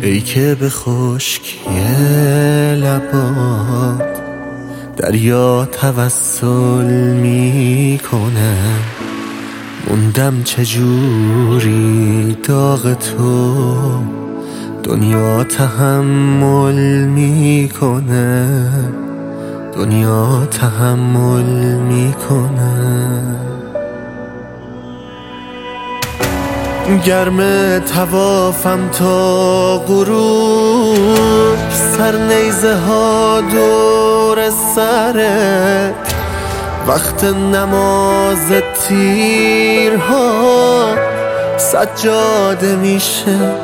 ای که به خشکی لبات دریا توسل میکنه، موندم چجوری داغ تو دنیا تحمل میکنه، دنیا تحمل میکنه. گرم توافم تا غروب، سر نیزه ها دور سرت، وقت نماز تیرها سجاده میشه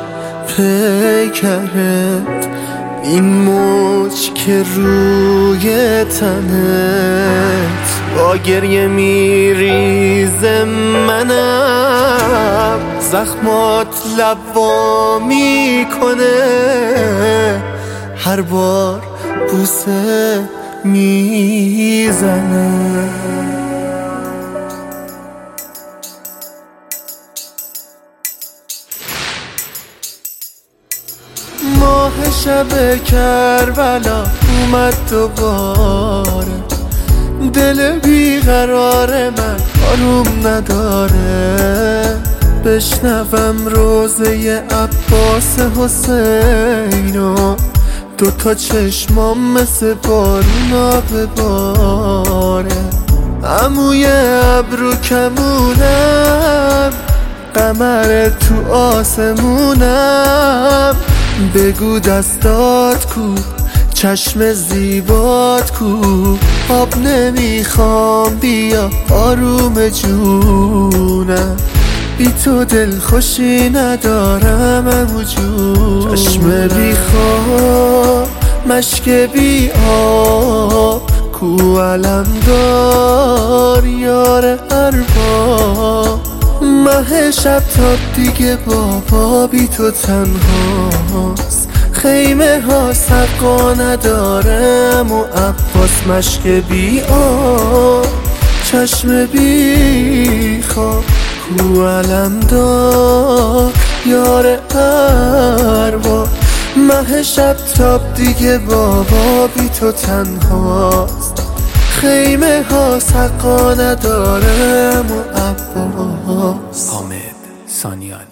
پیکرت، این موج که روی تنت با گریه میریزه، منم زخمات لوا میکنه، هر بار بوسه میزنه. ماه شب کربلا اومد دوباره، دل بیقرار من آروم نداره، بشنوم روزه عباس حسینو، دوتا چشمام مثل بارونا بباره، عموی ابرو کمونم، قمر تو آسمونم، بگو دستات کو، چشم زیبات کو، آب نمیخوام بیا آروم جونم، بی تو دل خوشی ندارم عمو جون. چشم بی خواب مشک بی آب، کو علمدار یار ارباب، مه شب تا دیگه بابا بی تو تنهاست، خیمه ها سقا ندارم و عباس مشک بی آب، چشم بی خواب کو علمدار یار ارباب، مه شب تاب دیگه بابا بی تو تنهاست، خیمه ها سقا ندارم و عباس. حامد سانیان.